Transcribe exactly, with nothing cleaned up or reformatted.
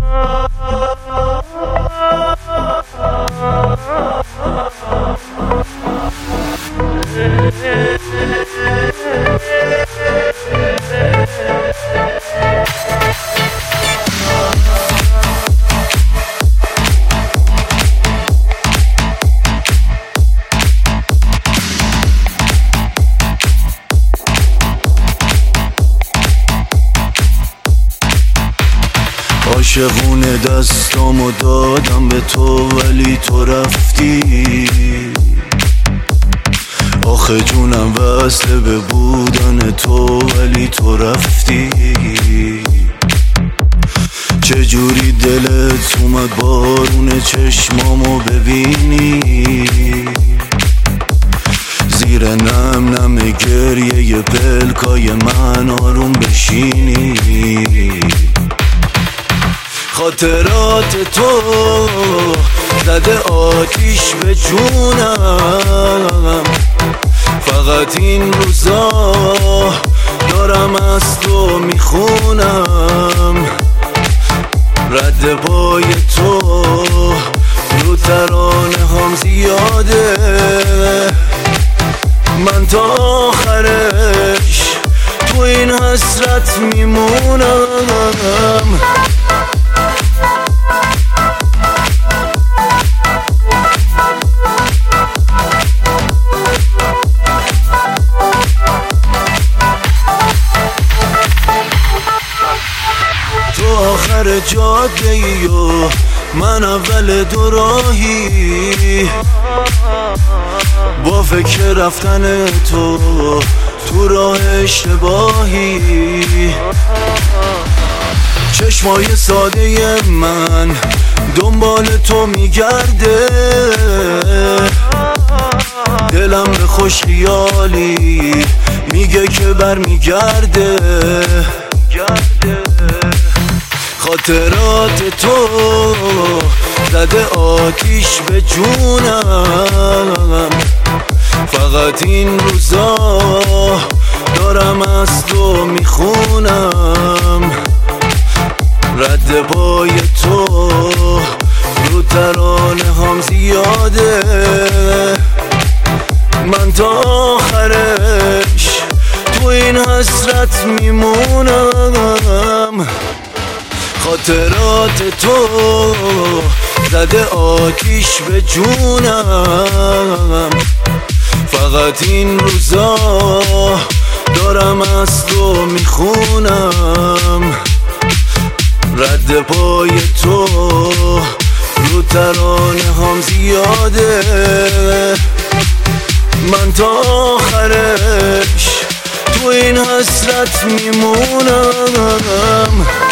عاشقونه دستامو دادم به تو ولی تو رفتی. آخه جونم وصله به بودن تو ولی تو رفتی. چجوری دلت اومد بارون چشمامو ببینی، زیر نم نم گریه پلکای من آروم بشینی. خاطرات تو زده آتیش به جونم، فقط این روزا دارم از تو میخونم. رد پای تو رو ترانه هم زیاده، من تا آخرش تو این حسرت میمونم. تو آخر جاده ای و من اول دو راهی، با فکر رفتن تو تو راه اشتباهی. چشمای ساده من دنبال تو میگرده، دلم به خوش خیالی میگه که بر میگرده. خاطرات تو زده آتیش به جونم، فقط این روزا دارم از تو میخونم. رد پای تو رو ترانه هم زیاده، من تا آخرش تو این حسرت میمونم. خاطرات تو زده آتیش به جونم، فقط این روزا دارم از تو میخونم. رد پای تو رو ترانه هم زیاده، من تا آخرش تو این حسرت میمونم.